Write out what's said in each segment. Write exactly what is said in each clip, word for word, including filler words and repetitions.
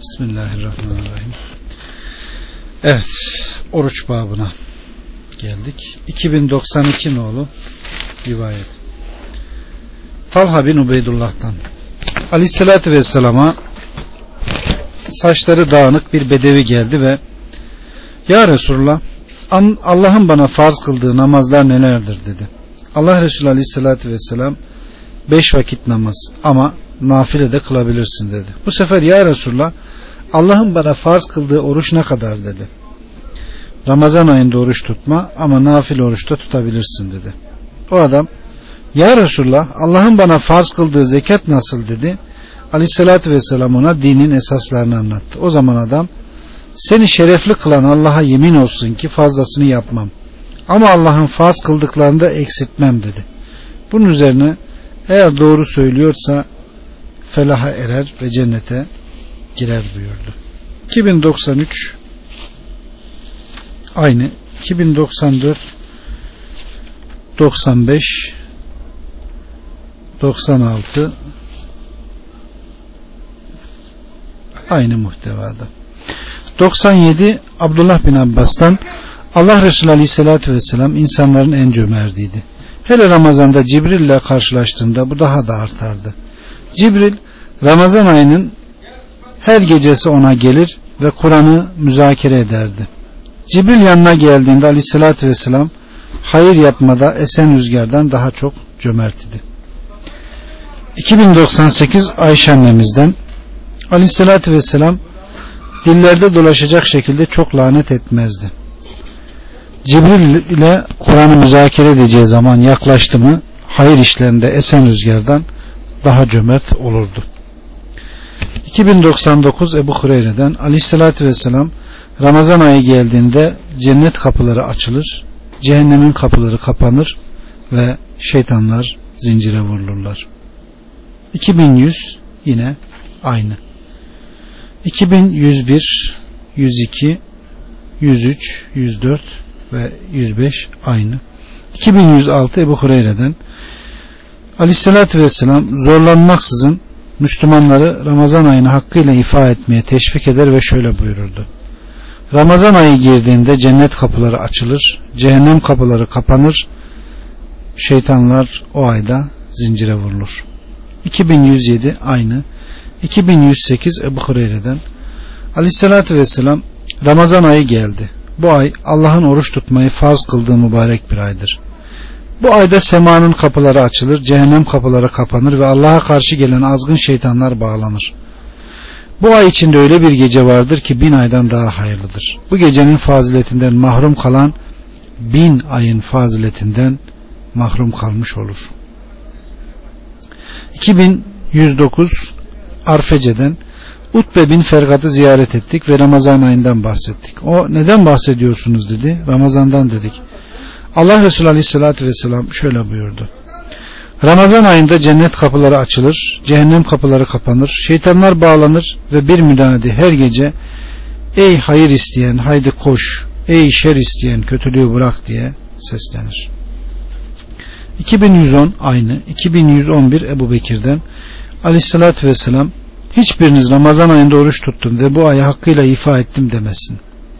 Bismillahirrahmanirrahim. Evet, oruç babına geldik. iki bin doksan iki nolu rivayet. Talha bin Ubeydullah'tan Aleyhisselatü Vesselam'a saçları dağınık bir bedevi geldi ve Ya Resulullah, Allah'ın bana farz kıldığı namazlar nelerdir dedi. Allah Resulü Aleyhisselatü Vesselam beş vakit namaz ama nafile de kılabilirsin dedi. Bu sefer Ya Resulullah, Allah'ın bana farz kıldığı oruç ne kadar dedi. Ramazan ayında oruç tutma ama nafile oruçta tutabilirsin dedi. O adam Ya Resulullah, Allah'ın bana farz kıldığı zekat nasıl dedi. Aleyhissalatü vesselam ona dinin esaslarını anlattı. O zaman adam seni şerefli kılan Allah'a yemin olsun ki fazlasını yapmam ama Allah'ın farz kıldıklarını da eksiltmem dedi. Bunun üzerine eğer doğru söylüyorsa felaha erer ve cennete girer buyurdu. iki bin doksan üç aynı, iki bin doksan dört, doksan beş, doksan altı aynı muhtevada. doksan yedi Abdullah bin Abbas'tan Allah Resulü Aleyhisselatü Vesselam insanların en cömertiydi. Hele Ramazan'da Cibril ile karşılaştığında bu daha da artardı. Cibril Ramazan ayının her gecesi ona gelir ve Kur'an'ı müzakere ederdi. Cibril yanına geldiğinde Aleyhisselatü Vesselam hayır yapmada esen rüzgardan daha çok cömert idi. iki bin doksan sekiz Ayşe annemizden Aleyhisselatü Vesselam dillerde dolaşacak şekilde çok lanet etmezdi. Cibril ile Kur'an'ı müzakere edeceği zaman yaklaştı mı hayır işlerinde esen rüzgardan daha cömert olurdu. iki bin doksan dokuz Ebu Hureyre'den Aleyhisselatü Vesselam Ramazan ayı geldiğinde cennet kapıları açılır, cehennemin kapıları kapanır ve şeytanlar zincire vurulurlar. iki bin yüz yine aynı. iki bin yüz bir, yüz iki, yüz üç, yüz dört ve yüz beş aynı. iki bin yüz altı Ebu Hureyre'den Aleyhisselatü Vesselam zorlanmaksızın Müslümanları Ramazan ayını hakkıyla ifa etmeye teşvik eder ve şöyle buyururdu. Ramazan ayı girdiğinde cennet kapıları açılır, cehennem kapıları kapanır, şeytanlar o ayda zincire vurulur. iki bin yüz yedi aynı. iki bin yüz sekiz Ebu Hureyre'den Aleyhisselatü Vesselam Ramazan ayı geldi. Bu ay Allah'ın oruç tutmayı farz kıldığı mübarek bir aydır. Bu ayda semanın kapıları açılır, cehennem kapıları kapanır ve Allah'a karşı gelen azgın şeytanlar bağlanır. Bu ay içinde öyle bir gece vardır ki bin aydan daha hayırlıdır. Bu gecenin faziletinden mahrum kalan bin ayın faziletinden mahrum kalmış olur. iki bin yüz dokuz Arfece'den Utbe bin Fergat'ı ziyaret ettik ve Ramazan ayından bahsettik. O neden bahsediyorsunuz dedi. Ramazandan dedik. Allah Resulü Aleyhisselatü Vesselam şöyle buyurdu. Ramazan ayında cennet kapıları açılır, cehennem kapıları kapanır, şeytanlar bağlanır ve bir münadi her gece ey hayır isteyen haydi koş, ey şer isteyen kötülüğü bırak diye seslenir. iki bin yüz on aynı. iki bin yüz on bir Ebu Bekir'den Aleyhisselatü Vesselam hiçbiriniz Ramazan ayında oruç tuttum ve bu ayı hakkıyla ifa ettim demesin.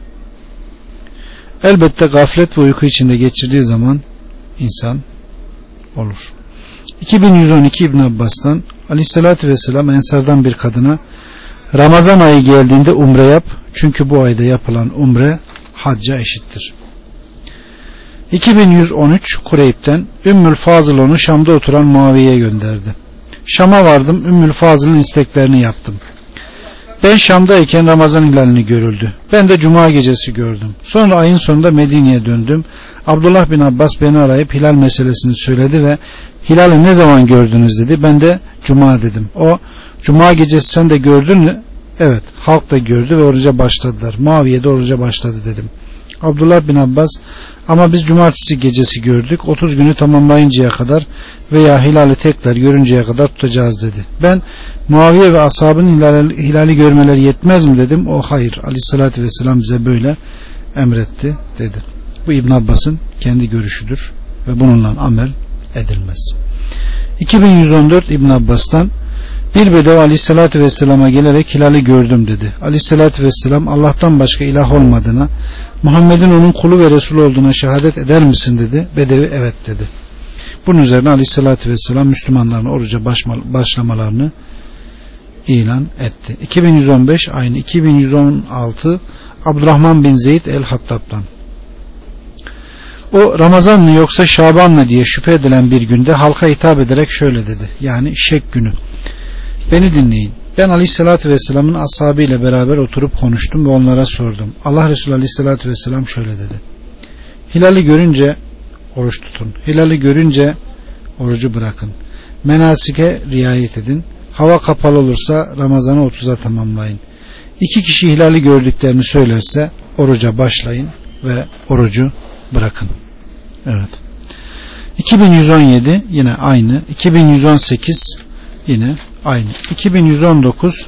Elbette gaflet ve uyku içinde geçirdiği zaman insan olur. iki bin yüz on iki İbn Abbas'tan Aleyhisselatü Vesselam Ensardan bir kadına Ramazan ayı geldiğinde umre yap çünkü bu ayda yapılan umre hacca eşittir. iki bin yüz on üç Kureyb'den Ümmül Fazıl onu Şam'da oturan Muaviye'ye gönderdi. Şam'a vardım, Ümmül Fazıl'ın isteklerini yaptım. Ben Şam'dayken Ramazan hilalini görüldü. Ben de Cuma gecesi gördüm. Sonra ayın sonunda Medine'ye döndüm. Abdullah bin Abbas beni arayıp hilal meselesini söyledi ve hilali ne zaman gördünüz dedi. Ben de Cuma dedim. O Cuma gecesi sen de gördün mü? Evet, halk da gördü ve oruca başladılar. Muaviye de oruca başladı dedim. Abdullah bin Abbas ama biz cumartesi gecesi gördük. otuz günü tamamlayıncaya kadar veya hilali tekrar görünceye kadar tutacağız dedi. Ben Muaviye ve ashabın hilali, hilali görmeleri yetmez mi dedim. O hayır. Aleyhissalatü vesselam bize böyle emretti dedi. Bu İbn Abbas'ın kendi görüşüdür ve bununla amel edilmez. iki bin yüz on dört İbn Abbas'tan Bir bedevi aleyhissalatü vesselama gelerek hilali gördüm dedi. Aleyhissalatü vesselam Allah'tan başka ilah olmadığına, Muhammed'in onun kulu ve Resulü olduğuna şehadet eder misin dedi. Bedevi evet dedi. Bunun üzerine aleyhissalatü vesselam Müslümanların oruca başlamalarını ilan etti. iki bin yüz on beş aynı iki bin yüz on altı Abdurrahman bin Zeyd el-Hattab'dan. O Ramazan mı yoksa Şaban mı diye şüphe edilen bir günde halka hitap ederek şöyle dedi. Yani şek günü. Beni dinleyin. Ben aleyhissalatü vesselamın ashabıyla beraber oturup konuştum ve onlara sordum. Allah Resulü aleyhissalatü vesselam şöyle dedi. Hilali görünce oruç tutun. Hilali görünce orucu bırakın. Menasike riayet edin. Hava kapalı olursa Ramazan'ı otuza tamamlayın. İki kişi hilali gördüklerini söylerse oruca başlayın ve orucu bırakın. Evet. iki bin yüz on yedi yine aynı. iki bin yüz on sekiz yine aynı. iki bin yüz on dokuz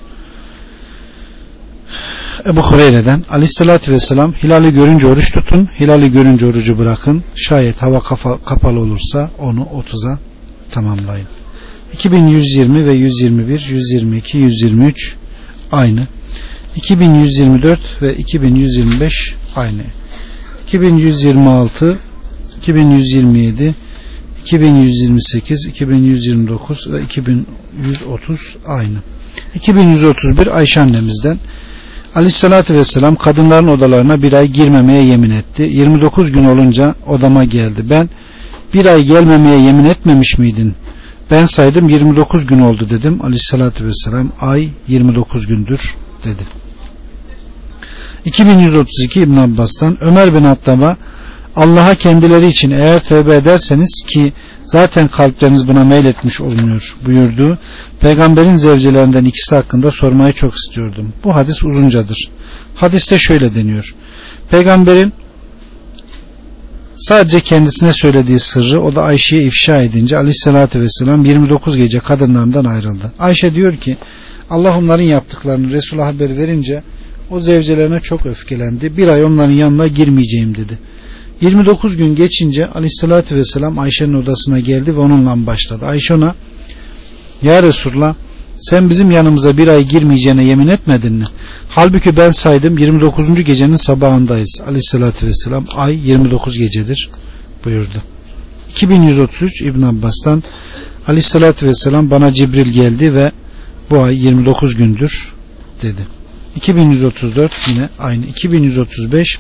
Ebu Hureyre'den aleyhissalatü vesselam hilali görünce oruç tutun, hilali görünce orucu bırakın. Şayet hava kafa, kapalı olursa onu otuza tamamlayın. iki bin yüz yirmi ve yüz yirmi bir, yüz yirmi iki, yüz yirmi üç aynı. iki bin yüz yirmi dört ve iki bin yüz yirmi beş aynı. iki bin yüz yirmi altı, iki bin yüz yirmi yedi, iki bin yüz yirmi sekiz, iki bin yüz yirmi dokuz ve iki bin yüz otuz aynı. iki bin yüz otuz bir Ayşe annemizden aleyhissalatü vesselam kadınların odalarına bir ay girmemeye yemin etti. yirmi dokuz gün olunca odama geldi. Ben bir ay gelmemeye yemin etmemiş miydin? Ben saydım yirmi dokuz gün oldu dedim. Aleyhissalatü vesselam ay yirmi dokuz gündür dedi. iki bin yüz otuz iki İbn Abbas'tan Ömer bin Hattab'a Allah'a kendileri için eğer tövbe ederseniz ki zaten kalpleriniz buna meyletmiş olunuyor buyurduğu peygamberin zevcelerinden ikisi hakkında sormayı çok istiyordum. Bu hadis uzuncadır. Hadiste şöyle deniyor. Peygamberin sadece kendisine söylediği sırrı o da Ayşe'ye ifşa edince aleyhissalatü vesselam yirmi dokuz gece kadınlarından ayrıldı. Ayşe diyor ki Allah onların yaptıklarını Resul'a haber verince o zevcelerine çok öfkelendi. Bir ay onların yanına girmeyeceğim dedi. yirmi dokuz gün geçince aleyhissalatü vesselam Ayşe'nin odasına geldi ve onunla başladı. Ayşe ona ya Resulullah sen bizim yanımıza bir ay girmeyeceğine yemin etmedin mi? Halbuki ben saydım yirmi dokuzuncu gecenin sabahındayız. Aleyhissalatü vesselam ay yirmi dokuz gecedir buyurdu. iki bin yüz otuz üç İbn Abbas'tan aleyhissalatü vesselam bana Cibril geldi ve bu ay yirmi dokuz gündür dedi. iki bin yüz otuz dört yine aynı. iki bin yüz otuz beş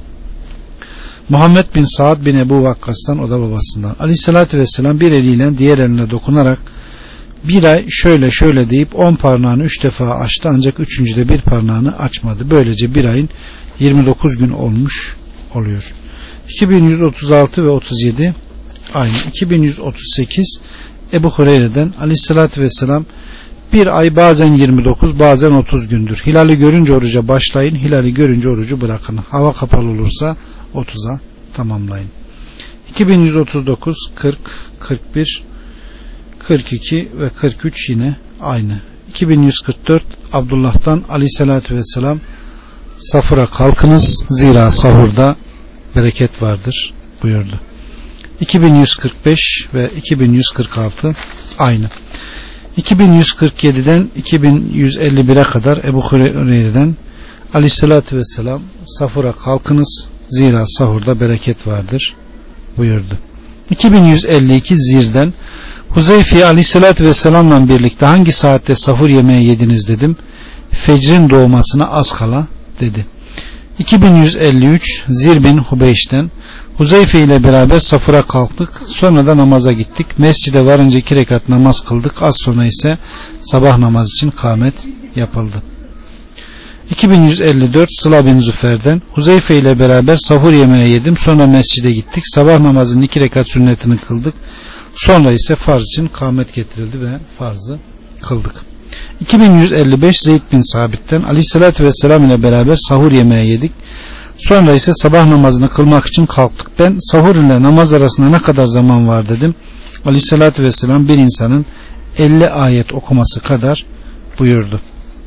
Muhammed bin Saad bin Ebu Vakkas'tan o da babasından. Aleyhissalatü vesselam bir eliyle diğer eline dokunarak bir ay şöyle şöyle deyip on parmağını üç defa açtı ancak üçüncüde bir parmağını açmadı. Böylece bir ayın yirmi dokuz gün olmuş oluyor. iki bin yüz otuz altı ve otuz yedi aynı. iki bin yüz otuz sekiz Ebu Hureyre'den aleyhissalatü vesselam bir ay bazen yirmi dokuz bazen otuz gündür. Hilali görünce oruca başlayın. Hilali görünce orucu bırakın. Hava kapalı olursa otuza tamamlayın. iki bin yüz otuz dokuz, kırk, kırk bir, kırk iki ve kırk üç yine aynı. iki bin yüz kırk dört Abdullah'tan aleyhissalatü vesselam safura kalkınız zira sahurda bereket vardır buyurdu. iki bin yüz kırk beş ve iki bin yüz kırk altı aynı. iki bin yüz kırk yediden iki bin yüz elli bire kadar Ebu Hureyre'den aleyhissalatü vesselam safura kalkınız zira sahurda bereket vardır buyurdu. iki bin yüz elli iki Zir'den Huzeyfe'ye aleyhissalatü vesselamla birlikte hangi saatte sahur yemeği yediniz dedim. Fecrin doğmasına az kala dedi. iki bin yüz elli üç Zir bin Hubeyş'ten Huzeyfe ile beraber safura kalktık. Sonra da namaza gittik. Mescide varınca iki rekat namaz kıldık. Az sonra ise sabah namazı için kâmet yapıldı. iki bin yüz elli dört Sıla bin Züfer'den Huzeyfe ile beraber sahur yemeği yedim. Sonra mescide gittik. Sabah namazının iki rekat sünnetini kıldık. Sonra ise farz için kâmet getirildi ve farzı kıldık. iki bin yüz elli beş Zeyd bin Sabit'ten aleyhissalatü vesselam ile beraber sahur yemeği yedik. Sonra ise sabah namazını kılmak için kalktık. Ben sahur ile namaz arasında ne kadar zaman var dedim. Aleyhissalatü vesselam bir insanın elli ayet okuması kadar buyurdu.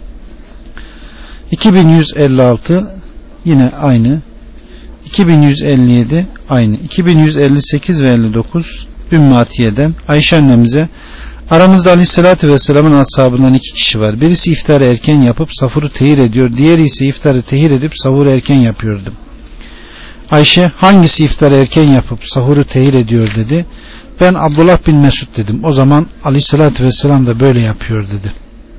iki bin yüz elli altı yine aynı. iki bin yüz elli yedi aynı. iki bin yüz elli sekiz ve elli dokuz Ümmü Atiye'den Ayşe annemize Aramızda Aleyhisselatü Vesselam'ın ashabından iki kişi var. Birisi iftarı erken yapıp sahuru tehir ediyor. Diğeri ise iftarı tehir edip sahuru erken yapıyordu. Ayşe, hangisi iftarı erken yapıp sahuru tehir ediyor dedi. Ben Abdullah bin Mesud dedim. O zaman Aleyhisselatü Vesselam da böyle yapıyor dedi.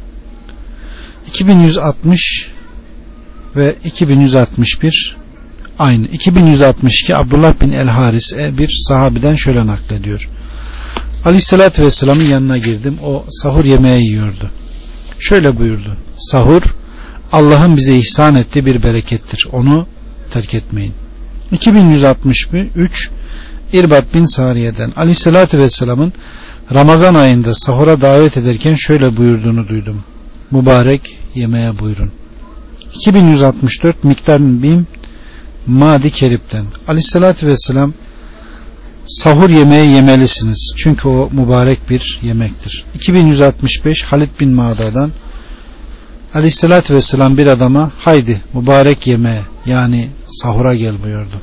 iki bin yüz altmış ve iki bin yüz altmış bir aynı. iki bin yüz altmış iki Abdullah bin El Haris bir sahabeden şöyle naklediyor. Aleyhisselatü Vesselam'ın yanına girdim. O sahur yemeği yiyordu. Şöyle buyurdu. Sahur Allah'ın bize ihsan ettiği bir berekettir. Onu terk etmeyin. iki bin yüz altmış üç İrbat bin Sariye'den Aleyhisselatü Vesselam'ın Ramazan ayında sahura davet ederken şöyle buyurduğunu duydum. Mübarek yemeğe buyurun. iki bin yüz altmış dört Miktar bin Madi Kerip'ten Aleyhisselatü Vesselam sahur yemeği yemelisiniz. Çünkü o mübarek bir yemektir. iki bin yüz altmış beş Halid bin Ma'da'dan Aleyhisselatü Vesselam bir adama haydi mübarek yemeğe yani sahura gel buyurdu.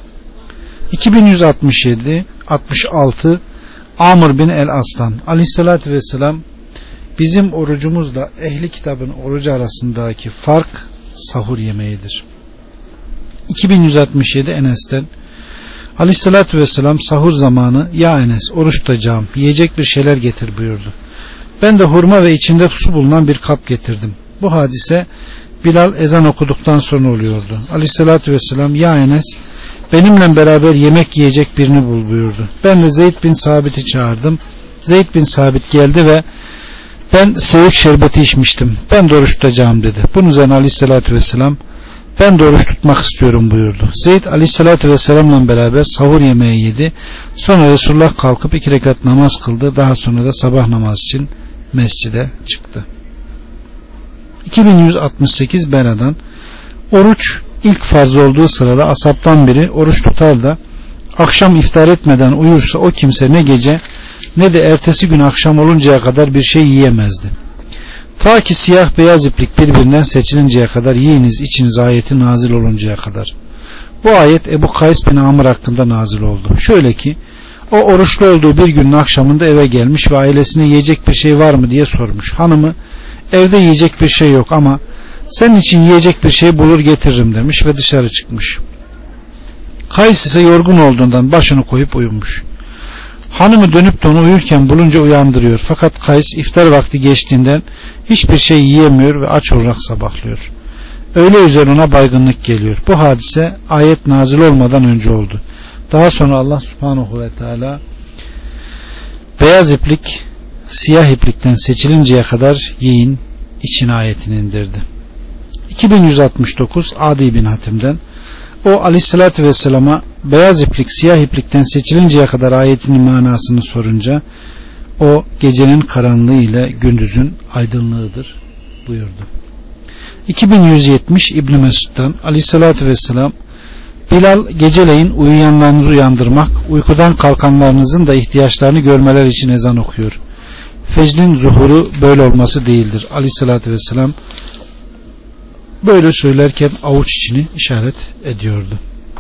iki bin yüz altmış yedi altmış altı Amr bin El Aslan Aleyhisselatü Vesselam bizim orucumuzla ehli kitabın orucu arasındaki fark sahur yemeğidir. iki bin yüz altmış yedi Enes'ten Aleyhisselatü Vesselam sahur zamanı ya Enes oruç tutacağım yiyecek bir şeyler getir buyurdu. Ben de hurma ve içinde su bulunan bir kap getirdim. Bu hadise Bilal ezan okuduktan sonra oluyordu. Aleyhisselatü Vesselam ya Enes benimle beraber yemek yiyecek birini bul buyurdu. Ben de Zeyd bin Sabit'i çağırdım. Zeyd bin Sabit geldi ve ben sevik şerbeti içmiştim. Ben de oruç tutacağım dedi. Bunun üzerine Aleyhisselatü Vesselam ben de oruç tutmak istiyorum buyurdu. Zeyd Aleyhisselatü Vesselam'la beraber sahur yemeği yedi. Sonra Resulullah kalkıp iki rekat namaz kıldı. Daha sonra da sabah namazı için mescide çıktı. iki bin yüz altmış sekiz Bera'dan oruç ilk farz olduğu sırada asaptan biri oruç tutar da akşam iftar etmeden uyursa o kimse ne gece ne de ertesi gün akşam oluncaya kadar bir şey yiyemezdi. Ta ki siyah beyaz iplik birbirinden seçilinceye kadar yiyiniz içiniz ayeti nazil oluncaya kadar. Bu ayet Ebu Kays bin Amr hakkında nazil oldu. Şöyle ki o oruçlu olduğu bir günün akşamında eve gelmiş ve ailesine yiyecek bir şey var mı diye sormuş. Hanımı evde yiyecek bir şey yok ama senin için yiyecek bir şey bulur getiririm demiş ve dışarı çıkmış. Kays ise yorgun olduğundan başını koyup uyumuş. Hanımı dönüp de onu uyurken bulunca uyandırıyor. Fakat Kays iftar vakti geçtiğinden hiçbir şey yiyemiyor ve aç olarak sabahlıyor. Öğle üzeri ona baygınlık geliyor. Bu hadise ayet nazil olmadan önce oldu. Daha sonra Allah subhanahu ve teala beyaz iplik siyah iplikten seçilinceye kadar yiyin için ayetini indirdi. iki bin yüz altmış dokuz Adi bin Hatim'den o Aleyhisselatü Vesselam'a beyaz iplik siyah iplikten seçilinceye kadar ayetinin manasını sorunca o gecenin karanlığı ile gündüzün aydınlığıdır buyurdu. iki bin yüz yetmiş İbn Mesud'dan Aleyhisselatü Vesselam Bilal geceleyin uyuyanlarınızı uyandırmak uykudan kalkanlarınızın da ihtiyaçlarını görmeler için ezan okuyor. Fecrin zuhuru böyle olması değildir. Aleyhisselatü Vesselam böyle söylerken avuç içini işaret ediyordu.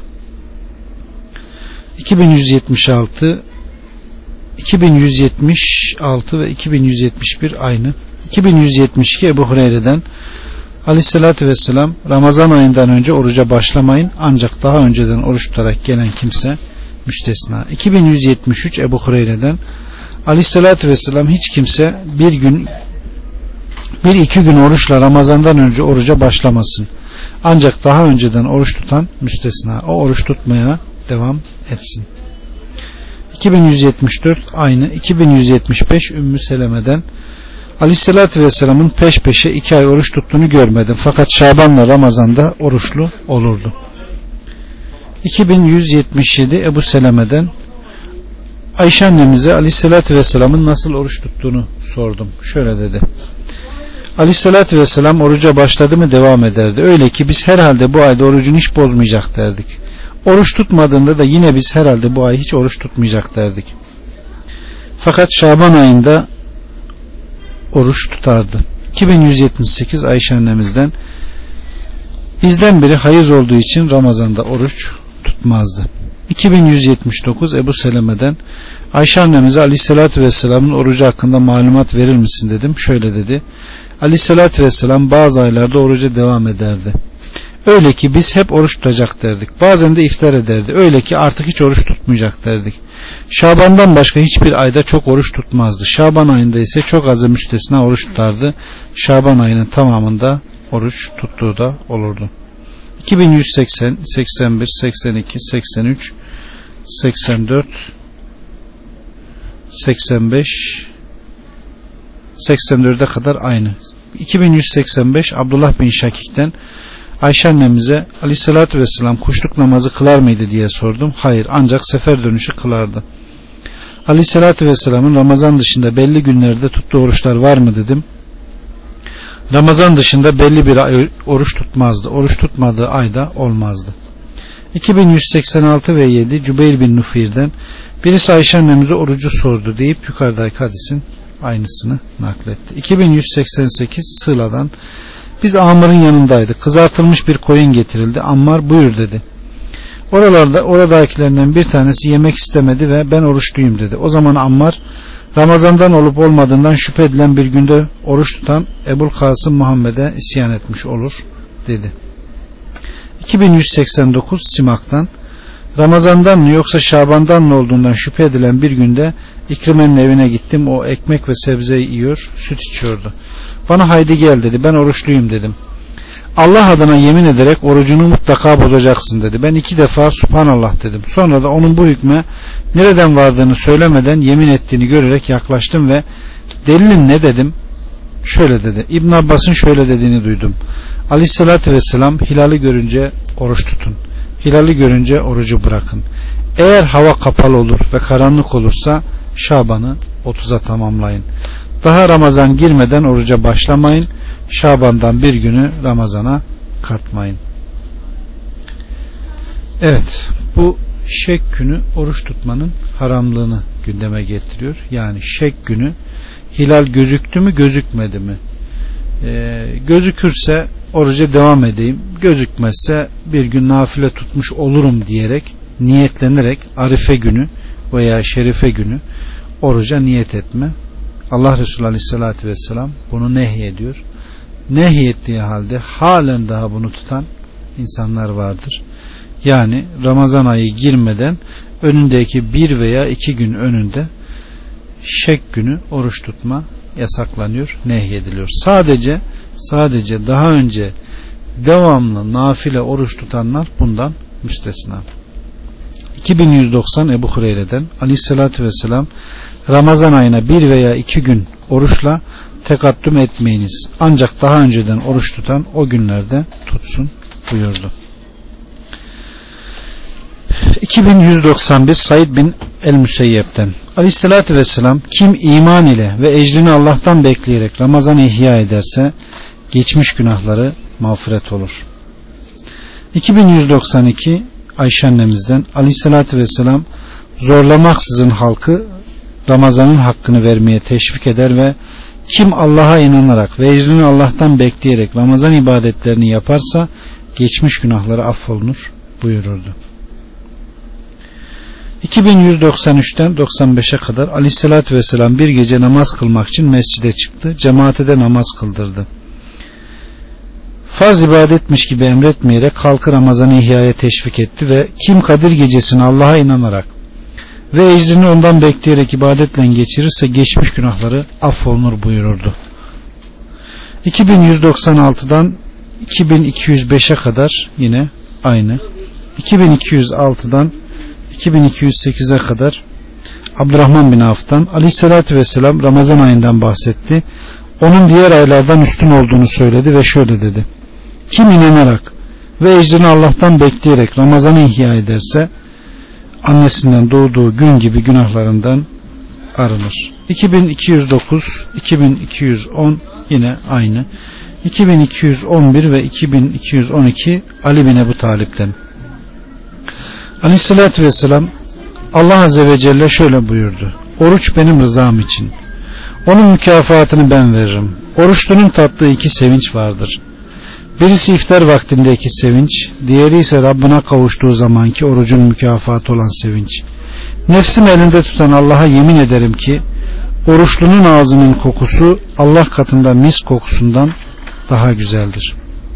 iki bin yüz yetmiş altı iki bin yüz yetmiş altı ve iki bin yüz yetmiş bir aynı. iki bin yüz yetmiş iki Ebu Hureyre'den Aleyhisselatü Vesselam Ramazan ayından önce oruca başlamayın ancak daha önceden oruç tutarak gelen kimse müstesna. iki bin yüz yetmiş üç Ebu Hureyre'den Aleyhisselatü Vesselam hiç kimse bir gün bir iki gün oruçla Ramazandan önce oruca başlamasın. Ancak daha önceden oruç tutan müstesna. O oruç tutmaya devam etsin. iki bin yüz yetmiş dört aynı. iki bin yüz yetmiş beş Ümmü Seleme'den Aleyhisselatü Vesselam'ın peş peşe iki ay oruç tuttuğunu görmedim. Fakat Şaban'la Ramazan'da oruçlu olurdu. iki bin yüz yetmiş yedi Ebu Seleme'den Ayşe annemize Aleyhisselatü Vesselam'ın nasıl oruç tuttuğunu sordum. Şöyle dedi. Aleyhisselatü Vesselam oruca başladı mı devam ederdi. Öyle ki biz herhalde bu ayda orucunu hiç bozmayacak derdik. Oruç tutmadığında da yine biz herhalde bu ay hiç oruç tutmayacak derdik. Fakat Şaban ayında oruç tutardı. iki bin yüz yetmiş sekiz Ayşe annemizden bizden biri hayız olduğu için Ramazan'da oruç tutmazdı. iki bin yüz yetmiş dokuz Ebu Seleme'den Ayşe annemize Aleyhisselatü Vesselam'ın orucu hakkında malumat verir misin dedim. Şöyle dedi. Aleyhisselatü Vesselam bazı aylarda oruca devam ederdi. Öyle ki biz hep oruç tutacak derdik. Bazen de iftar ederdi. Öyle ki artık hiç oruç tutmayacak derdik. Şaban'dan başka hiçbir ayda çok oruç tutmazdı. Şaban ayında ise çok azı müstesna oruç tutardı. Şaban ayının tamamında oruç tuttuğu da olurdu. iki bin yüz seksen, seksen bir, seksen iki, seksen üç, seksen dört, seksen beş, seksen dörde kadar aynı. iki bin yüz seksen beş Abdullah bin Şakik'ten Ayşe annemize Aleyhisselatü Vesselam kuşluk namazı kılar mıydı diye sordum. Hayır, ancak sefer dönüşü kılardı. Aleyhisselatü Vesselam'ın Ramazan dışında belli günlerde tuttuğu oruçlar var mı dedim. Ramazan dışında belli bir ay oruç tutmazdı. Oruç tutmadığı ayda olmazdı. iki bin yüz seksen altı ve yedi Cübeyr bin Nufir'den birisi Ayşe annemize orucu sordu deyip yukarıdaki hadisin aynısını nakletti. iki bin yüz seksen sekiz Sıla'dan biz Ammar'ın yanındaydık. Kızartılmış bir koyun getirildi. Ammar buyur dedi. Oralarda oradakilerinden bir tanesi yemek istemedi ve ben oruçluyum dedi. O zaman Ammar Ramazan'dan olup olmadığından şüphe edilen bir günde oruç tutan Ebul Kasım Muhammed'e isyan etmiş olur dedi. iki bin yüz seksen dokuz Simak'tan Ramazan'dan mı yoksa Şaban'dan mı olduğundan şüphe edilen bir günde İkrime'nin evine gittim. O ekmek ve sebze yiyor, süt içiyordu. Bana haydi gel dedi. Ben oruçluyum dedim. Allah adına yemin ederek orucunu mutlaka bozacaksın dedi. Ben iki defa Subhanallah dedim. Sonra da onun bu hükme nereden vardığını söylemeden yemin ettiğini görerek yaklaştım ve delilin ne dedim? Şöyle dedi. İbn Abbas'ın şöyle dediğini duydum. Aleyhissalatü vesselam hilali görünce oruç tutun. Hilali görünce orucu bırakın. Eğer hava kapalı olur ve karanlık olursa Şaban'ı otuza tamamlayın. Daha Ramazan girmeden oruca başlamayın. Şaban'dan bir günü Ramazan'a katmayın. Evet, bu şek günü oruç tutmanın haramlığını gündeme getiriyor. Yani şek günü hilal gözüktü mü gözükmedi mi? Ee, gözükürse oruca devam edeyim, gözükmezse bir gün nafile tutmuş olurum diyerek, niyetlenerek Arife günü veya Şerife günü oruca niyet etme. Allah Resulü Aleyhisselatü Vesselam bunu nehyediyor. Nehyettiği halde halen daha bunu tutan insanlar vardır. Yani Ramazan ayı girmeden önündeki bir veya iki gün önünde şek günü oruç tutma yasaklanıyor, nehyediliyor. Sadece sadece daha önce devamlı nafile oruç tutanlar bundan müstesna. iki bin yüz doksan Ebu Hureyre'den Aleyhisselatü Vesselam Ramazan ayına bir veya iki gün oruçla tekaddüm etmeyiniz. Ancak daha önceden oruç tutan o günlerde tutsun buyurdu. iki bin yüz doksan bir Said bin el-Müseyyep'ten Aleyhisselatü Vesselam kim iman ile ve ecrini Allah'tan bekleyerek Ramazan'ı ihya ederse geçmiş günahları mağfiret olur. iki bin yüz doksan iki Ayşe annemizden Aleyhisselatü Vesselam zorlamaksızın halkı Ramazan'ın hakkını vermeye teşvik eder ve kim Allah'a inanarak ve ecrini Allah'tan bekleyerek Ramazan ibadetlerini yaparsa geçmiş günahları affolunur buyururdu. iki bin yüz doksan üçten doksan beşe kadar Aleyhisselatü Vesselam bir gece namaz kılmak için mescide çıktı. Cemaate de namaz kıldırdı. Farz ibadetmiş gibi emretmeyerek halkı Ramazan'ı ihyaya teşvik etti ve kim Kadir gecesini Allah'a inanarak ve ecrini ondan bekleyerek ibadetle geçirirse geçmiş günahları affolunur buyururdu. iki bin yüz doksan altıdan iki bin iki yüz beşe kadar yine aynı. iki bin iki yüz altıdan iki bin iki yüz sekize kadar Abdurrahman bin Avf'tan Aleyhisselatü Vesselam Ramazan ayından bahsetti. Onun diğer aylardan üstün olduğunu söyledi ve şöyle dedi. Kim inanarak ve ecrini Allah'tan bekleyerek Ramazan'ı ihya ederse annesinden doğduğu gün gibi günahlarından arınır. iki bin iki yüz dokuz, iki bin iki yüz on yine aynı. iki bin iki yüz on bir ve iki bin iki yüz on iki Ali bin Ebu Talip'ten. Aleyhissalatü vesselam Allah Azze ve Celle şöyle buyurdu. Oruç benim rızam için. Onun mükafatını ben veririm. Oruçlunun tattığı iki sevinç vardır. Birisi iftar vaktindeki sevinç, diğeri ise Rabbine kavuştuğu zamanki orucun mükafatı olan sevinç. Nefsim elinde tutan Allah'a yemin ederim ki oruçlunun ağzının kokusu Allah katında mis kokusundan daha güzeldir.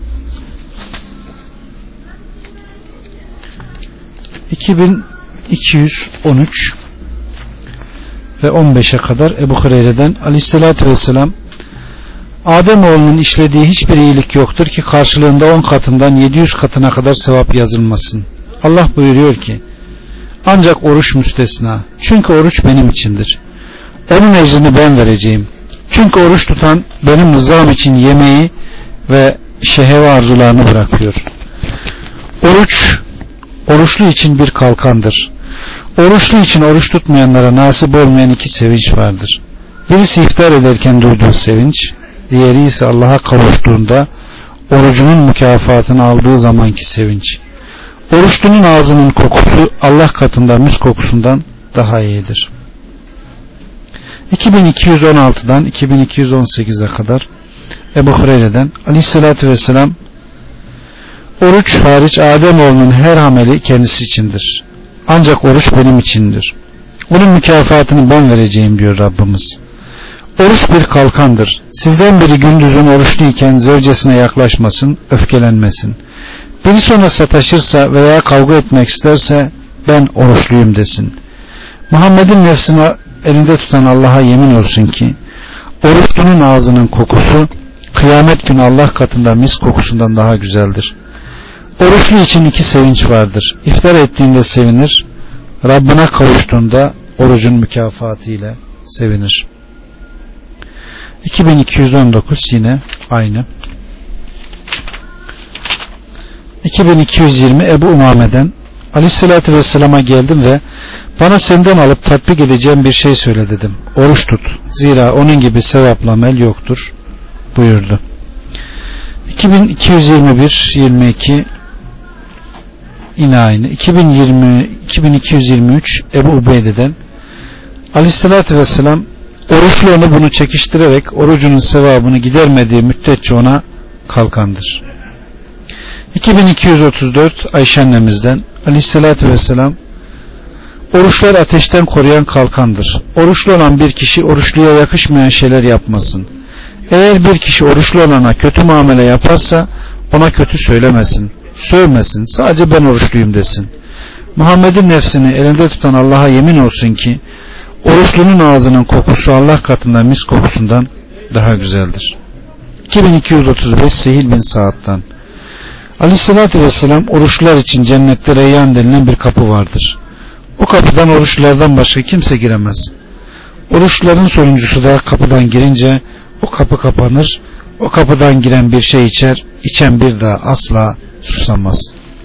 iki bin iki yüz on üç ve on beşe kadar Ebu Hureyre'den Aleyhisselatü Vesselam, Ademoğlunun işlediği hiçbir iyilik yoktur ki karşılığında on katından yedi yüz katına kadar sevap yazılmasın. Allah buyuruyor ki, ancak oruç müstesna. Çünkü oruç benim içindir. Onun ecrini ben vereceğim. Çünkü oruç tutan benim rızam için yemeği ve şehve arzularını bırakıyor. Oruç, oruçlu için bir kalkandır. Oruçlu için oruç tutmayanlara nasip olmayan iki sevinç vardır. Birisi iftar ederken duyduğu sevinç, diğeri ise Allah'a kavuştuğunda orucunun mükafatını aldığı zamanki sevinç. Oruçlunun ağzının kokusu Allah katında mis kokusundan daha iyidir. iki bin iki yüz on altıdan iki bin iki yüz on sekize kadar Ebu Hureyre'den Aleyhisselatü Vesselam, oruç hariç Ademoğlunun her ameli kendisi içindir. Ancak oruç benim içindir. Onun mükafatını ben vereceğim diyor Rabbimiz. Oruç bir kalkandır. Sizden biri gündüzün oruçluyken zevcesine yaklaşmasın, öfkelenmesin. Birisi ona sataşırsa veya kavga etmek isterse ben oruçluyum desin. Muhammed'in nefsini elinde tutan Allah'a yemin olsun ki oruçlunun ağzının kokusu kıyamet günü Allah katında mis kokusundan daha güzeldir. Oruçlu için iki sevinç vardır. İftar ettiğinde sevinir, Rabbine kavuştuğunda orucun mükafatı ile sevinir. iki bin iki yüz on dokuz yine aynı. iki bin iki yüz yirmi Ebu Umame'den Aleyhisselatü Vesselam'a geldim ve bana senden alıp tatbik edeceğim bir şey söyle dedim. Oruç tut. Zira onun gibi sevaplı amel yoktur buyurdu. iki bin iki yüz yirmi bir yirmi iki yine aynı. iki bin yirmi iki bin iki yüz yirmi üç Ebu Ubeyde'den Aleyhisselatü Vesselam, oruçlu onu bunu çekiştirerek orucunun sevabını gidermediği müddetçe ona kalkandır. iki bin iki yüz otuz dört Ayşe annemizden Aleyhisselatü Vesselam, oruçlar ateşten koruyan kalkandır. Oruçlu olan bir kişi oruçluya yakışmayan şeyler yapmasın. Eğer bir kişi oruçlu olana kötü muamele yaparsa ona kötü söylemesin, sövmesin, sadece ben oruçluyum desin. Muhammed'in nefsini elinde tutan Allah'a yemin olsun ki oruçlunun ağzının kokusu Allah katında mis kokusundan daha güzeldir. iki bin iki yüz otuz beş Sehil bin Sa'd'dan Aleyhisselatü Vesselam, oruçlular için cennette Reyyan denilen bir kapı vardır. O kapıdan oruçlulardan başka kimse giremez. Oruçluların sonuncusu da kapıdan girince o kapı kapanır. O kapıdan giren bir şey içer, içen bir daha asla susamaz.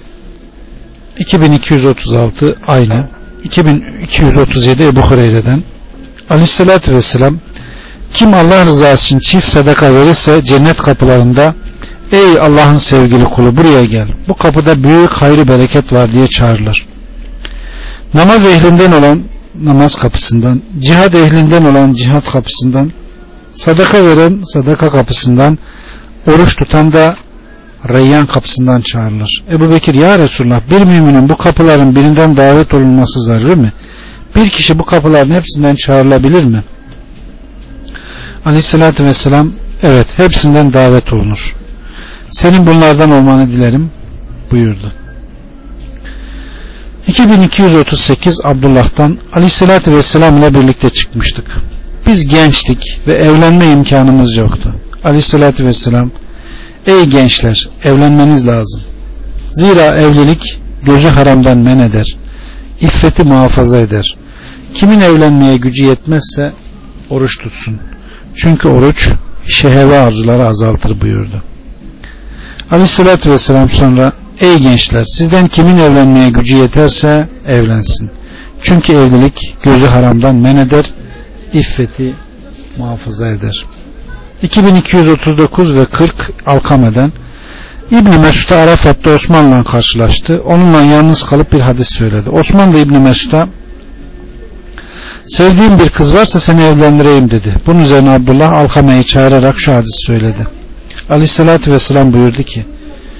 iki bin iki yüz otuz altı aynı. iki bin iki yüz otuz yedi Ebu Hureyre'den Aleyhisselatü Vesselam, kim Allah rızası için çift sadaka verirse cennet kapılarında ey Allah'ın sevgili kulu buraya gel, bu kapıda büyük hayır bereket var diye çağrılır. Namaz ehlinden olan namaz kapısından, cihad ehlinden olan cihad kapısından, sadaka veren sadaka kapısından, oruç tutan da Reyyan kapısından çağrılır. Ebu Bekir, ya Resulullah, bir müminin bu kapıların birinden davet olunması zaruri mi? Bir kişi bu kapıların hepsinden çağrılabilir mi? Aleyhissalatü vesselam, evet, hepsinden davet olunur. Senin bunlardan olmanı dilerim buyurdu. iki bin iki yüz otuz sekiz Abdullah'tan Aleyhissalatü vesselam ile birlikte çıkmıştık. Biz gençtik ve evlenme imkanımız yoktu. Aleyhissalatü vesselam, ey gençler, evlenmeniz lazım. Zira evlilik gözü haramdan men eder, iffeti muhafaza eder. Kimin evlenmeye gücü yetmezse oruç tutsun. Çünkü oruç şehve arzuları azaltır buyurdu. Aleyhissalatü vesselam sonra, ey gençler, sizden kimin evlenmeye gücü yeterse evlensin. Çünkü evlilik gözü haramdan men eder, iffeti muhafaza eder. iki bin iki yüz otuz dokuz ve kırk Alkame'den İbn-i Mesud'a Arafat'ta Osman'la karşılaştı. Onunla yalnız kalıp bir hadis söyledi. Osman da İbn-i Mesud'a, sevdiğim bir kız varsa seni evlendireyim dedi. Bunun üzerine Abdullah Alkame'yi çağırarak şu hadis söyledi. Aleyhissalatü vesselam buyurdu ki,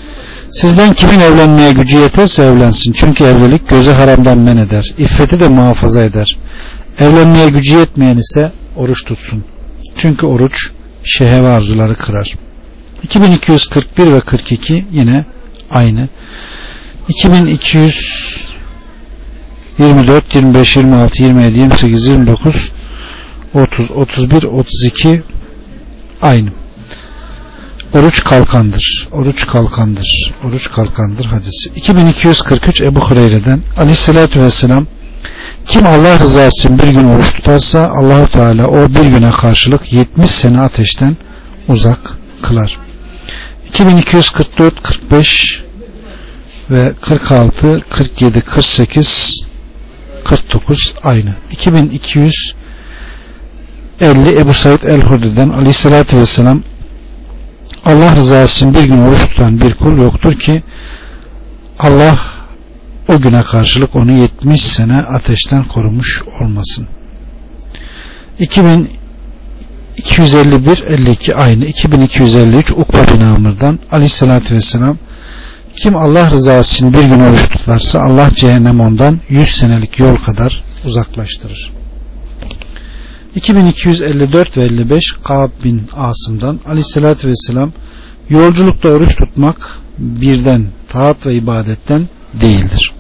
Sizden kimin evlenmeye gücü yeterse evlensin. Çünkü evlilik gözü haramdan men eder. İffeti de muhafaza eder. Evlenmeye gücü yetmeyen ise oruç tutsun. Çünkü oruç şehve arzuları kırar. iki bin iki yüz kırk bir ve kırk iki yine aynı. iki bin iki yüz yirmi dört, yirmi beş, yirmi altı, yirmi yedi, yirmi sekiz, yirmi dokuz, otuz, otuz bir, otuz iki aynı. Oruç kalkandır. Oruç kalkandır. Oruç kalkandır hadisi. iki bin iki yüz kırk üç Ebu Hureyre'den Aleyhisselatü Vesselam, kim Allah rızası için bir gün oruç tutarsa Allahu Teala o bir güne karşılık yetmiş sene ateşten uzak kılar. iki bin iki yüz kırk dört, kırk beş ve kırk altı, kırk yedi, kırk sekiz, kırk dokuz aynı. iki bin iki yüz elli Ebu Said el-Hudri'den Aleyhisselatü Vesselam, Allah rızası için bir gün oruç tutan bir kul yoktur ki Allah o güne karşılık onu yetmiş sene ateşten korumuş olmasın. iki bin iki yüz elli bir, elli iki aynı. iki bin iki yüz elli üç Ukbe bin Amr'dan Aleyhisselatü Vesselam, kim Allah rızası için bir gün oruç tutarsa Allah cehennem ondan yüz senelik yol kadar uzaklaştırır. iki bin iki yüz elli dört ve elli beş Ka'b bin Asım'dan Aleyhisselatü Vesselam, yolculukta oruç tutmak birden taat ve ibadetten değildir.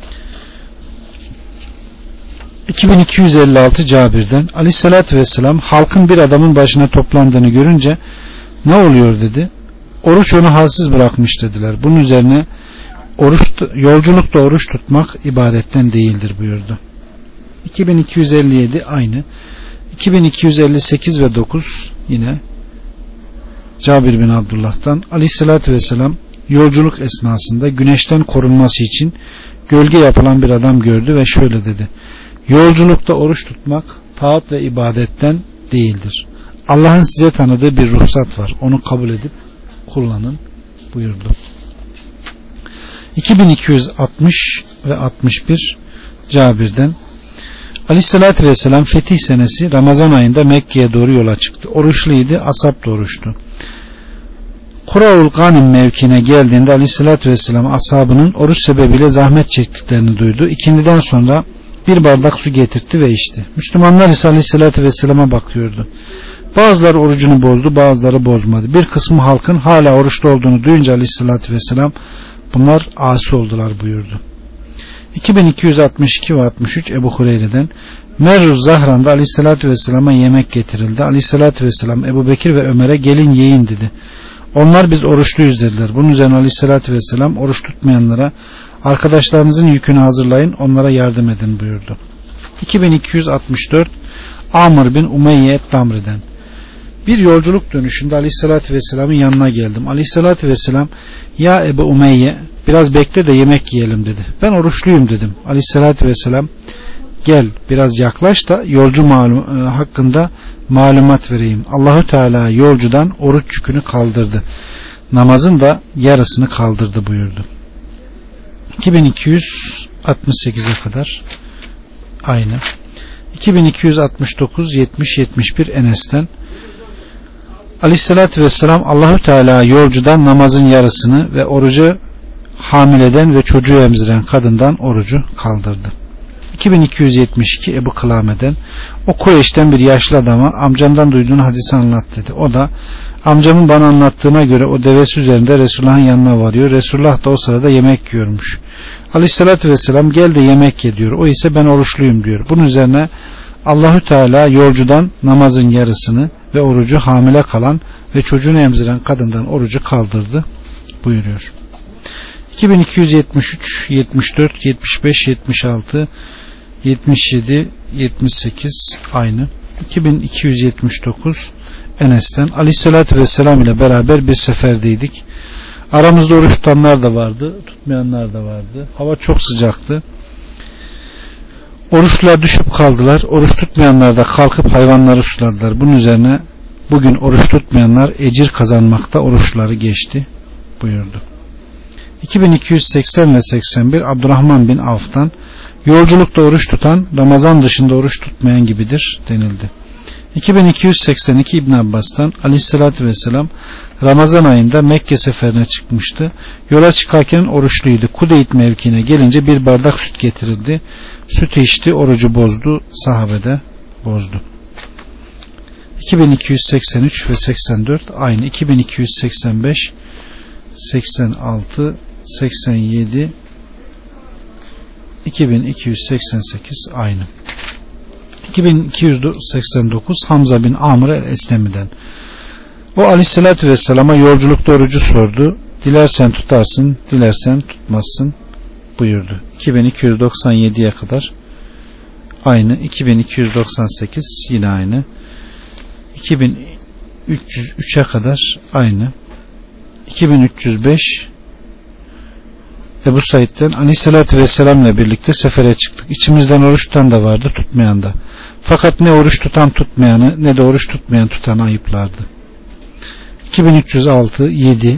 iki bin iki yüz elli altı Cabir'den Aleyhisselatü Vesselam, halkın bir adamın başına toplandığını görünce ne oluyor dedi. Oruç onu halsiz bırakmış dediler. Bunun üzerine oruç, yolculukta oruç tutmak ibadetten değildir buyurdu. iki bin iki yüz elli yedi aynı. iki bin iki yüz elli sekiz ve dokuz yine Cabir bin Abdullah'tan Aleyhisselatü Vesselam, yolculuk esnasında güneşten korunması için gölge yapılan bir adam gördü ve şöyle dedi. Yolculukta oruç tutmak taat ve ibadetten değildir. Allah'ın size tanıdığı bir ruhsat var. Onu kabul edip kullanın buyurdu. iki bin iki yüz altmış ve altmış bir Cabir'den Aleyhissalatü Vesselam fetih senesi Ramazan ayında Mekke'ye doğru yola çıktı. Oruçluydu, ashab da oruçtu. Kura'ul Ganim mevkiine geldiğinde Aleyhissalatü Vesselam ashabının oruç sebebiyle zahmet çektiklerini duydu. İkindiden sonra bir bardak su getirtti ve içti. Müslümanlar ise Aleyhissalatü Vesselam'a bakıyordu. Bazıları orucunu bozdu, bazıları bozmadı. Bir kısmı halkın hala oruçlu olduğunu duyunca Aleyhissalatü Vesselam, bunlar asi oldular buyurdu. iki bin iki yüz altmış iki ve altmış üç Ebu Hureyre'den Merruz Zahran'da Aleyhissalatü Vesselam'a yemek getirildi. Aleyhissalatü Vesselam Ebu Bekir ve Ömer'e gelin yiyin dedi. Onlar biz oruçluyuz dediler. Bunun üzerine Aleyhissalatü Vesselam oruç tutmayanlara arkadaşlarınızın yükünü hazırlayın, onlara yardım edin buyurdu. iki bin iki yüz altmış dört Amr bin Umeyye et-Damri'den bir yolculuk dönüşünde Aleyhissalatü Vesselam'ın yanına geldim. Aleyhissalatü Vesselam, ya Ebu Umeyye biraz bekle de yemek yiyelim dedi. Ben oruçluyum dedim. Aleyhissalatü Vesselam, gel biraz yaklaş da yolcu malum, e, hakkında malumat vereyim. Allahu Teala yolcudan oruç yükünü kaldırdı. Namazın da yarısını kaldırdı buyurdu. iki bin iki yüz altmış sekize kadar aynı. iki bin iki yüz altmış dokuz, yetmiş, yetmiş bir Enes'ten Aleyhissalatü Vesselam, Allahu Teala yolcudan namazın yarısını ve orucu hamileden ve çocuğu emziren kadından orucu kaldırdı. iki bin iki yüz yetmiş iki Ebu Kılame'den o Kureyş'ten bir yaşlı adama amcandan duyduğun hadisi anlat dedi. O da amcamın bana anlattığına göre o devesi üzerinde Resulullah'ın yanına varıyor. Resulullah da o sırada yemek yiyormuş. Aleyhissalatü Vesselam gel de yemek ye diyor. O ise ben oruçluyum diyor. Bunun üzerine Allahü Teala yolcudan namazın yarısını ve orucu hamile kalan ve çocuğunu emziren kadından orucu kaldırdı buyuruyor. iki bin iki yüz yetmiş üç, yetmiş dört, yetmiş beş, yetmiş altı, yetmiş yedi, yetmiş sekiz aynı. iki bin iki yüz yetmiş dokuz Enes'ten Aleyhisselatü Vesselam ile beraber bir seferdeydik. Aramızda oruç tutanlar da vardı, tutmayanlar da vardı. Hava çok sıcaktı. Oruçlular düşüp kaldılar. Oruç tutmayanlar da kalkıp hayvanları suladılar. Bunun üzerine bugün oruç tutmayanlar ecir kazanmakta, oruçları geçti buyurdu. iki bin iki yüz seksen ve seksen bir Abdurrahman bin Avf'tan yolculukta oruç tutan Ramazan dışında oruç tutmayan gibidir denildi. iki bin iki yüz seksen iki İbn Abbas'tan Aleyhissalatü Vesselam, Ramazan ayında Mekke seferine çıkmıştı. Yola çıkarken oruçluydu. Kudeyd mevkiine gelince bir bardak süt getirildi. Sütü içti, orucu bozdu. Sahabede bozdu. iki bin iki yüz seksen üç ve seksen dört aynı. iki bin iki yüz seksen beş, seksen altı, seksen yedi, iki bin iki yüz seksen sekiz aynı. iki bin iki yüz seksen dokuz Hamza bin Amr el-Eslemi'den. O aleyhissalatü vesselama yolculukta orucu sordu. Dilersen tutarsın, dilersen tutmazsın buyurdu. iki bin iki yüz doksan yediye kadar aynı. iki bin iki yüz doksan sekiz yine aynı. iki bin üç yüz üçe kadar aynı. iki bin üç yüz beş Ebu Said'den aleyhissalatü vesselam ile birlikte sefere çıktık. İçimizden oruç tutan da vardı, tutmayan da. Fakat ne oruç tutan tutmayanı ne de oruç tutmayan tutanı ayıplardı. iki bin üç yüz altı, yedi,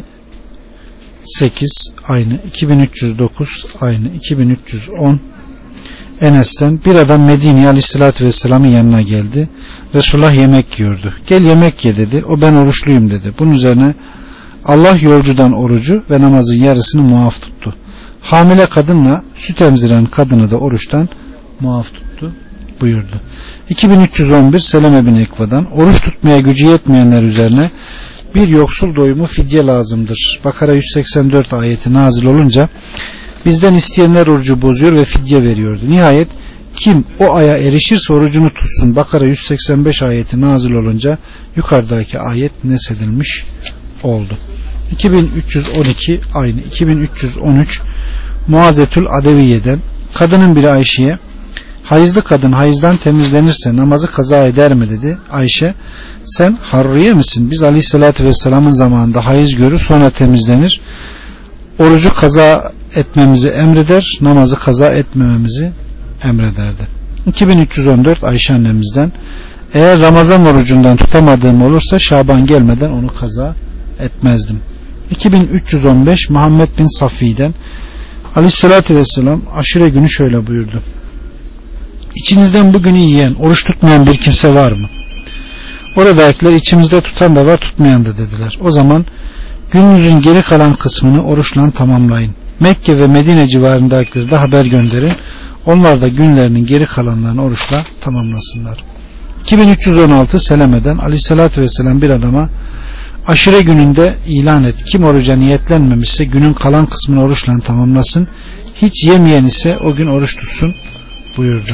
sekiz aynı. iki bin üç yüz dokuz aynı. iki bin üç yüz on Enes'ten bir adam Medine'ye aleyhissalatü vesselamın yanına geldi. Resulullah yemek yiyordu. Gel yemek ye dedi. O ben oruçluyum dedi. Bunun üzerine Allah yolcudan orucu ve namazın yarısını muaf tuttu. Hamile kadınla süt emziren kadını da oruçtan muaf tuttu buyurdu. iki bin üç yüz on bir Seleme bin Ekva'dan oruç tutmaya gücü yetmeyenler üzerine bir yoksul doyumu fidye lazımdır. Bakara yüz seksen dört ayeti nazil olunca bizden isteyenler orucu bozuyor ve fidye veriyordu. Nihayet kim o aya erişirse orucunu tutsun. Bakara yüz seksen beş ayeti nazil olunca yukarıdaki ayet nesedilmiş oldu. iki bin üç yüz on iki aynı. iki bin üç yüz on üç Muazetül Adeviye'den kadının biri Ayşe'ye hayızlı kadın hayızdan temizlenirse namazı kaza eder mi dedi. Ayşe sen Harriye misin? Biz aleyhissalatü vesselamın zamanında hayız görür sonra temizlenir. Orucu kaza etmemizi emreder, namazı kaza etmememizi emrederdi. iki bin üç yüz on dört Ayşe annemizden eğer Ramazan orucundan tutamadığım olursa Şaban gelmeden onu kaza etmezdim. iki bin üç yüz on beş Muhammed bin Safi'den aleyhissalatü vesselam aşure günü şöyle buyurdu. İçinizden bugünü yiyen, oruç tutmayan bir kimse var mı? Oradakiler içimizde tutan da var, tutmayan da dediler. O zaman gününüzün geri kalan kısmını oruçla tamamlayın. Mekke ve Medine civarındakileri de haber gönderin. Onlar da günlerinin geri kalanlarını oruçla tamamlasınlar. iki bin üç yüz on altı Seleme'den aleyhissalatü vesselam bir adama aşure gününde ilan et. Kim oruca niyetlenmemişse günün kalan kısmını oruçla tamamlasın. Hiç yemeyen ise o gün oruç tutsun buyurdu.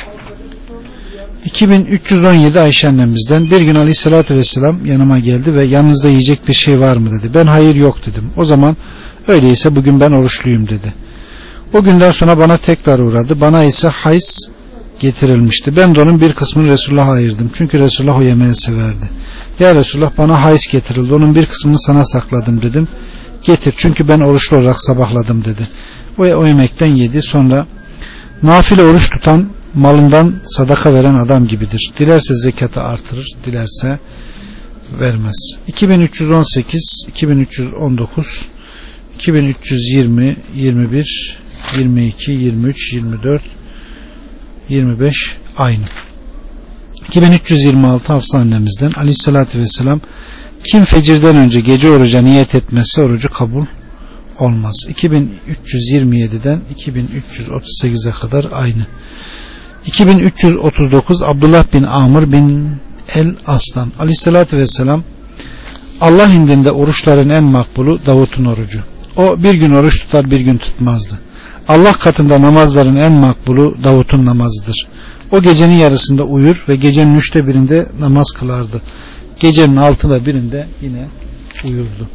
iki bin üç yüz on yedi Ayşe annemizden bir gün aleyhissalatü vesselam yanıma geldi ve yanınızda yiyecek bir şey var mı dedi. Ben hayır yok dedim. O zaman öyleyse bugün ben oruçluyum dedi. O günden sonra bana tekrar uğradı. Bana ise hayız getirilmişti. Ben de onun bir kısmını Resulullah'a ayırdım. Çünkü Resulullah o yemeği severdi. Ya Resulullah bana hayız getirildi. Onun bir kısmını sana sakladım dedim. Getir çünkü ben oruçlu olarak sabahladım dedi. O, o yemekten yedi. Sonra nafile oruç tutan malından sadaka veren adam gibidir. Dilerse zekatı artırır, dilerse vermez. iki bin üç yüz on sekiz, iki bin üç yüz on dokuz, iki bin üç yüz yirmi, yirmi bir, yirmi iki, yirmi üç, yirmi dört, yirmi beş aynı. iki bin üç yüz yirmi altı Hafsa annemizden aleyhissalatü vesselam kim fecirden önce gece oruca niyet etmezse orucu kabul olmaz. iki bin üç yüz yirmi yediden iki bin üç yüz otuz sekize kadar aynı. iki bin üç yüz otuz dokuz Abdullah bin Amr bin El Aslan aleyhissalatü vesselam Allah indinde oruçların en makbulu Davut'un orucu. O bir gün oruç tutar bir gün tutmazdı. Allah katında namazların en makbulu Davut'un namazıdır. O gecenin yarısında uyur ve gecenin üçte birinde namaz kılardı. Gecenin altıda birinde yine uyurdu.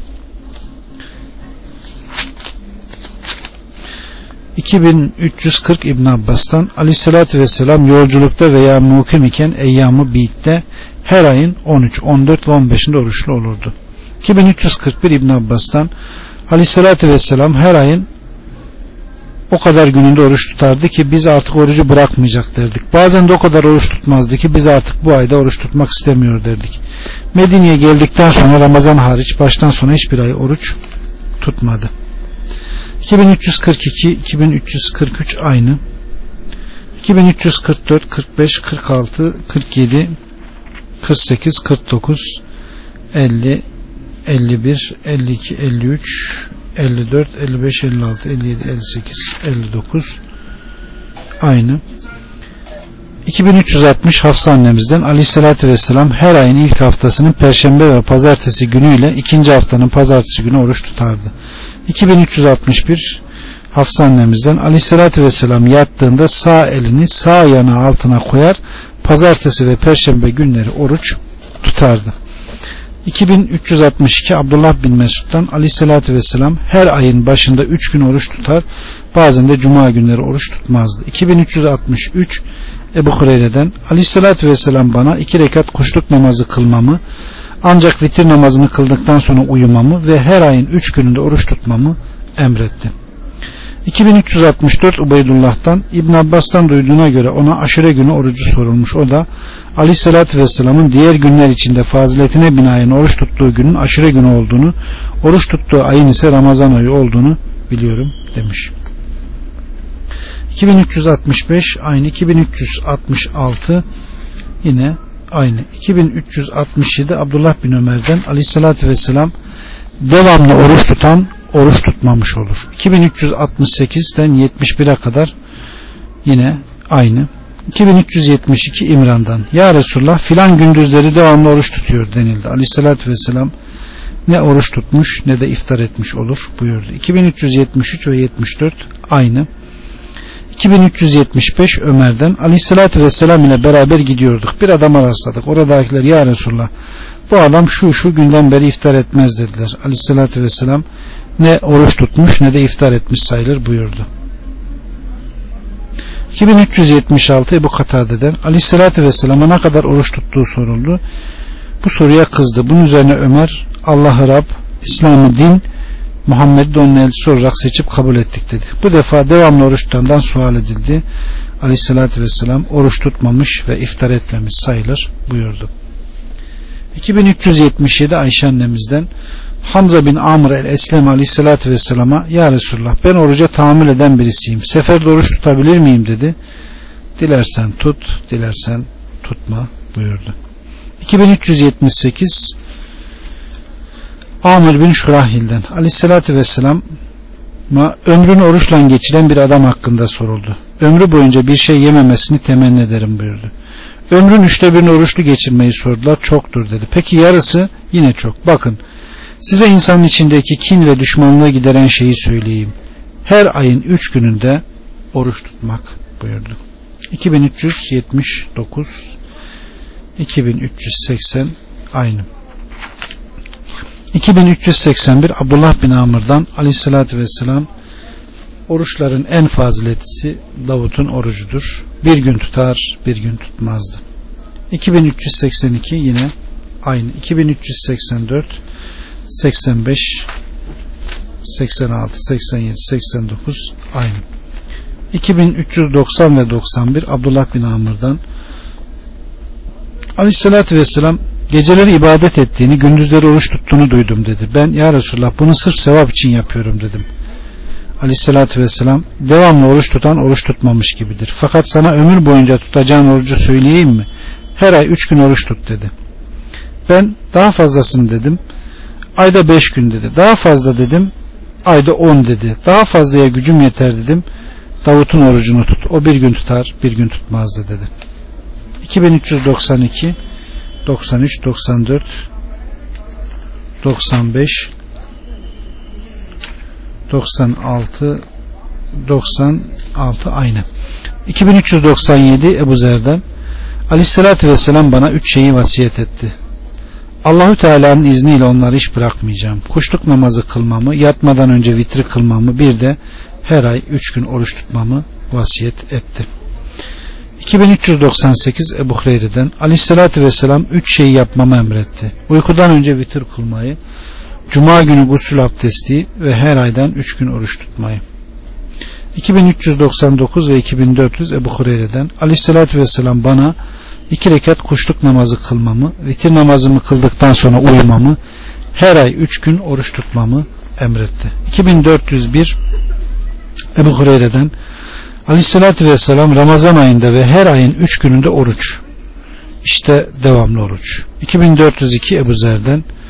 iki bin üç yüz kırk İbn Abbas'tan aleyhissalatü vesselam yolculukta veya mukim iken eyyam-ı bid'de her ayın on üç, on dört ve on beşinde oruçlu olurdu. iki bin üç yüz kırk bir İbn Abbas'tan aleyhissalatü vesselam her ayın o kadar gününde oruç tutardı ki biz artık orucu bırakmayacak derdik. Bazen de o kadar oruç tutmazdı ki biz artık bu ayda oruç tutmak istemiyor derdik. Medine'ye geldikten sonra Ramazan hariç baştan sona hiçbir ay oruç tutmadı. iki bin üç yüz kırk iki, iki bin üç yüz kırk üç aynı. iki bin üç yüz kırk dört, kırk beş, kırk altı, kırk yedi, kırk sekiz, kırk dokuz, elli, elli bir, elli iki, elli üç, elli dört, elli beş, elli altı, elli yedi, elli sekiz, elli dokuz aynı. iki bin üç yüz altmış Hafsa annemizden Aleyhisselatü Vesselam her ayın ilk haftasının Perşembe ve Pazartesi günüyle ikinci haftanın Pazartesi günü oruç tutardı. iki bin üç yüz altmış bir Hafsa annemizden Aleyhisselatü Vesselam yattığında sağ elini sağ yanağı altına koyar, Pazartesi ve Perşembe günleri oruç tutardı. iki bin üç yüz altmış iki Abdullah bin Mesud'dan Aleyhisselatü Vesselam her ayın başında üç gün oruç tutar, bazen de Cuma günleri oruç tutmazdı. iki bin üç yüz altmış üç Ebu Hureyre'den Aleyhisselatü Vesselam bana iki rekat kuşluk namazı kılmamı, ancak vitir namazını kıldıktan sonra uyumamı ve her ayın üç gününde oruç tutmamı emretti. iki bin üç yüz altmış dört Ubeydullah'tan İbn Abbas'tan duyduğuna göre ona aşure günü orucu sorulmuş. O da Aleyhisselatü Vesselam'ın diğer günler içinde faziletine binaen oruç tuttuğu günün aşure günü olduğunu, oruç tuttuğu ayın ise Ramazan ayı olduğunu biliyorum demiş. iki bin üç yüz altmış beş aynı. iki bin üç yüz altmış altı yine aynı. iki bin üç yüz altmış yedi Abdullah bin Ömer'den Aleyhisselatü Vesselam devamlı oruç tutan oruç tutmamış olur. iki bin üç yüz altmış sekizden yetmiş bire kadar yine aynı. iki bin üç yüz yetmiş iki İmran'dan ya Resulullah filan gündüzleri devamlı oruç tutuyor denildi. Aleyhissalatü vesselam ne oruç tutmuş ne de iftar etmiş olur buyurdu. iki bin üç yüz yetmiş üç ve yetmiş dört aynı. iki bin üç yüz yetmiş beş Ömer'den Aleyhissalatü vesselam ile beraber gidiyorduk. Bir adama rastladık. Oradakiler ya Resulullah bu adam şu şu günden beri iftar etmez dediler. Aleyhissalatü vesselam ne oruç tutmuş ne de iftar etmiş sayılır buyurdu. iki bin üç yüz yetmiş altı Ebu Katade'den Aleyhisselatü Vesselam'a ne kadar oruç tuttuğu soruldu. Bu soruya kızdı. Bunun üzerine Ömer Allah'ı Rab, İslam'ı din, Muhammed'i de onun elçisi olarak seçip kabul ettik dedi. Bu defa devamlı oruç tutandan sual edildi. Aleyhisselatü Vesselam oruç tutmamış ve iftar etmemiş sayılır buyurdu. iki bin üç yüz yetmiş yedi Ayşe annemizden Hamza bin Amr el-Eslem Aleyhisselatü Vesselam'a ya Resulullah ben oruca tahammül eden birisiyim. Seferde oruç tutabilir miyim dedi. Dilersen tut, dilersen tutma buyurdu. iki bin üç yüz yetmiş sekiz Amr bin Şurahil'den Aleyhisselatü Vesselam'a ömrünü oruçla geçiren bir adam hakkında soruldu. Ömrü boyunca bir şey yememesini temenni ederim buyurdu. Ömrün üçte birini oruçlu geçirmeyi sordular. Çoktur dedi. Peki yarısı? Yine çok. Bakın size insanın içindeki kin ve düşmanlığı gideren şeyi söyleyeyim. Her ayın üç gününde oruç tutmak buyurdu. iki bin üç yüz yetmiş dokuz iki bin üç yüz seksen aynı. iki bin üç yüz seksen bir Abdullah bin Amr'dan Aleyhisselatü Vesselam oruçların en faziletlisi Davut'un orucudur. Bir gün tutar, bir gün tutmazdı. iki bin üç yüz seksen iki yine aynı. iki bin üç yüz seksen dört seksen beş seksen altı seksen yedi seksen dokuz aynı. iki bin üç yüz doksan ve doksan bir Abdullah bin Amr'dan Aleyhisselatü Vesselam geceleri ibadet ettiğini, gündüzleri oruç tuttuğunu duydum dedi. Ben ya Resulullah bunu sırf sevap için yapıyorum dedim. Aleyhisselatü Vesselam devamlı oruç tutan oruç tutmamış gibidir. Fakat sana ömür boyunca tutacağın orucu söyleyeyim mi? Her ay üç gün oruç tut dedi. Ben daha fazlasını dedim. Ayda beş gün dedi. Daha fazla dedim. Ayda on dedi. Daha fazlaya gücüm yeter dedim. Davut'un orucunu tut. O bir gün tutar, bir gün tutmazdı dedi. iki bin üç yüz doksan iki doksan üç doksan dört doksan beş doksan altı doksan altı aynı. iki bin üç yüz doksan yedi Ebu Zer'den Aleyhisselatü Vesselam bana üç şeyi vasiyet etti. Allahü Teala'nın izniyle onları hiç bırakmayacağım. Kuşluk namazı kılmamı, yatmadan önce vitri kılmamı, bir de her ay üç gün oruç tutmamı vasiyet etti. iki bin üç yüz doksan sekiz Ebu Hureyre'den Aleyhisselatü Vesselam üç şeyi yapmamı emretti. Uykudan önce vitir kılmayı, Cuma günü gusül abdesti ve her aydan üç gün oruç tutmayı. iki bin üç yüz doksan dokuz ve iki bin dört yüz Ebu Hureyre'den Aleyhisselatü Vesselam bana iki rekat kuşluk namazı kılmamı, vitir namazımı kıldıktan sonra uyumamı, her ay üç gün oruç tutmamı emretti. iki bin dört yüz bir Ebu Hureyre'den Aleyhisselatü Vesselam Ramazan ayında ve her ayın üç gününde oruç. İşte devamlı oruç. iki bin dört yüz iki Ebu Zer'den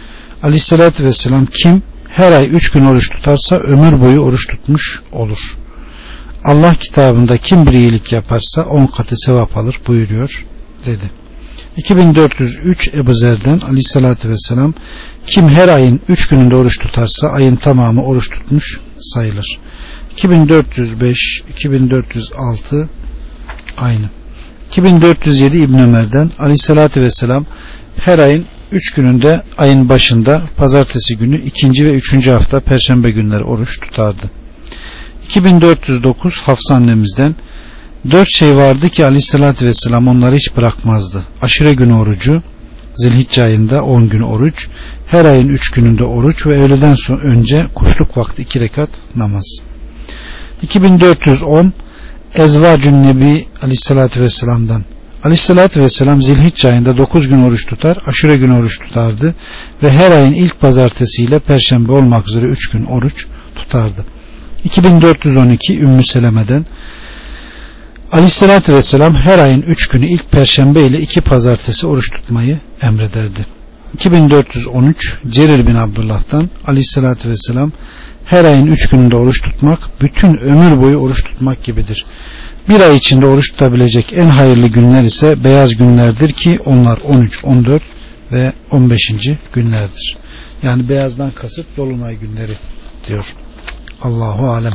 Aleyhissalatü vesselam kim her ay üç gün oruç tutarsa ömür boyu oruç tutmuş olur. Allah kitabında kim bir iyilik yaparsa on katı sevap alır buyuruyor dedi. iki bin dört yüz üç Ebu Zer'den Aleyhissalatü vesselam kim her ayın üç gününde oruç tutarsa ayın tamamı oruç tutmuş sayılır. iki bin dört yüz beş iki bin dört yüz altı aynı. iki bin dört yüz yedi İbn Ömer'den Aleyhissalatü vesselam her ayın üç gününde ayın başında pazartesi günü, ikinci ve üçüncü hafta perşembe günleri oruç tutardı. iki bin dört yüz dokuz Hafsa annemizden dört şey vardı ki Aleyhissalatü vesselam onları hiç bırakmazdı. Aşure günü orucu, Zilhicce ayında on gün oruç, her ayın üç gününde oruç ve öğleden sonra önce kuşluk vakti iki rekat namaz. iki bin dört yüz on Ezvacun Nebi Aleyhissalatü vesselam'dan Aleyhissalatü vesselam Zilhicce ayında dokuz gün oruç tutar, aşure günü oruç tutardı ve her ayın ilk pazartesiyle perşembe olmak üzere üç gün oruç tutardı. iki bin dört yüz on iki Ümmü Seleme'den Aleyhissalatü vesselam her ayın üç günü ilk perşembe ile iki pazartesi oruç tutmayı emrederdi. iki bin dört yüz on üç Cerir bin Abdullah'tan Aleyhissalatü vesselam her ayın üç gününde oruç tutmak bütün ömür boyu oruç tutmak gibidir. Bir ay içinde oruç tutabilecek en hayırlı günler ise beyaz günlerdir ki onlar on üç, on dört ve on beşinci günlerdir. Yani beyazdan kasıt dolunay günleri diyor. Allahu alem.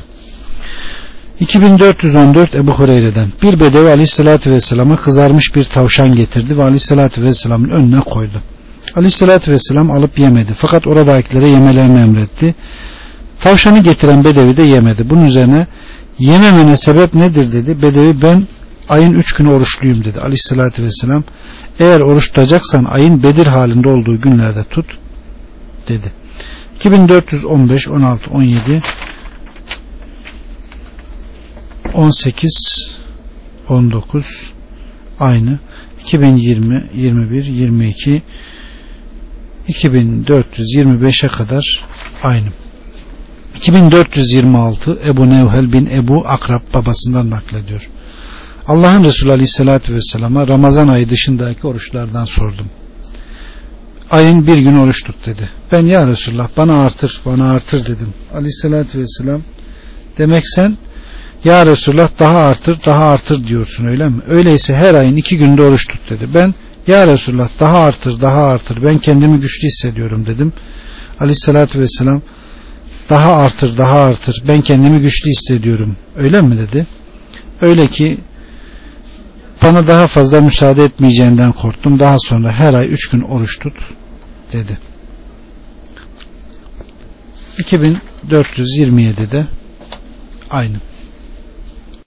iki bin dört yüz on dört Ebu Hureyre'den bir bedevi Aleyhisselatü Vesselam'a kızarmış bir tavşan getirdi ve Aleyhisselatü Vesselam'ın önüne koydu. Aleyhisselatü Vesselam alıp yemedi fakat oradakilere yemelerini emretti. Tavşanı getiren bedevi de yemedi. Bunun üzerine yememene sebep nedir dedi. Bedevi ben ayın üç günü oruçluyum dedi. Aleyhisselatü Vesselam eğer oruç tutacaksan ayın Bedir halinde olduğu günlerde tut dedi. iki bin dört yüz on beş, on altı, on yedi, on sekiz, on dokuz aynı. iki bin yirmi, yirmi bir, yirmi iki, iki bin dört yüz yirmi beşe kadar aynı. iki bin dört yüz yirmi altı Ebu Nevhel bin Ebu Akrab babasından naklediyor. Allah'ın Resulü Aleyhisselatü Vesselam'a Ramazan ayı dışındaki oruçlardan sordum. Ayın bir gün oruç tut dedi. Ben ya Resulullah bana artır bana artır dedim. Aleyhisselatü Vesselam demek sen ya Resulullah daha artır daha artır diyorsun öyle mi? Öyleyse her ayın iki günde oruç tut dedi. Ben ya Resulullah daha artır daha artır ben kendimi güçlü hissediyorum dedim. Aleyhisselatü Vesselam daha artır daha artır ben kendimi güçlü hissediyorum öyle mi dedi. Öyle ki bana daha fazla müsaade etmeyeceğinden korktum. Daha sonra her ay üç gün oruç tut dedi. iki bin dört yüz yirmi yedide aynı.